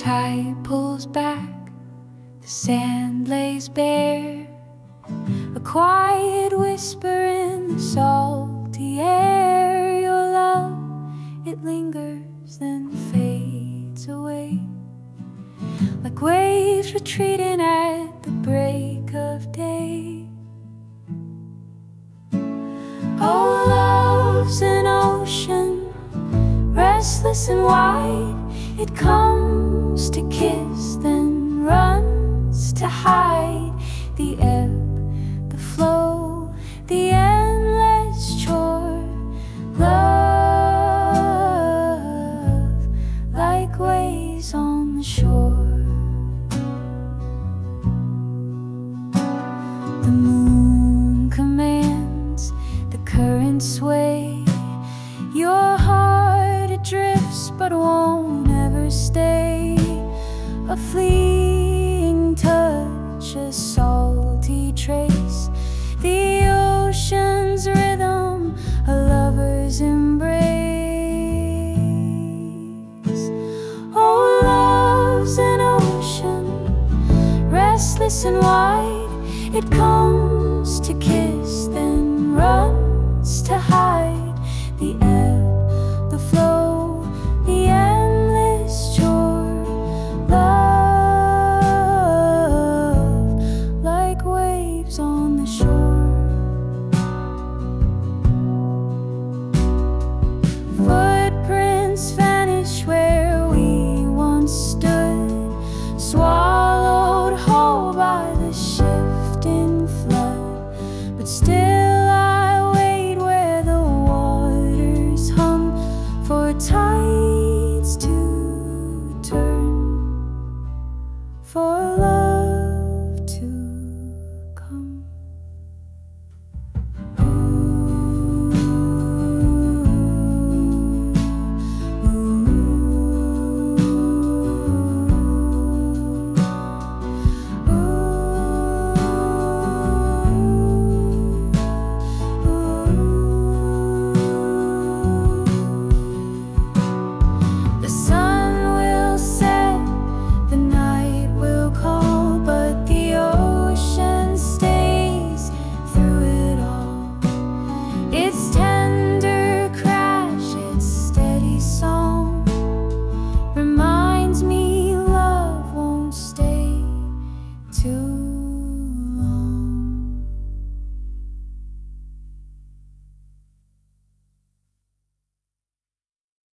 tide pulls back, the sand lays bare, a quiet whisper in the salty air. Your love, it lingers then fades away, like waves retreating at the break of day. Oh, love's an ocean, restless and wide. It comes to kiss, then runs to hide. The ebb, the flow, the endless chore. Love, like waves on the shore. The moon commands the current sway. Your heart, it drifts but won't ever stay. A fleeting touch, a salty trace, the ocean's rhythm, a lover's embrace. Oh, love's an ocean, restless and wide. It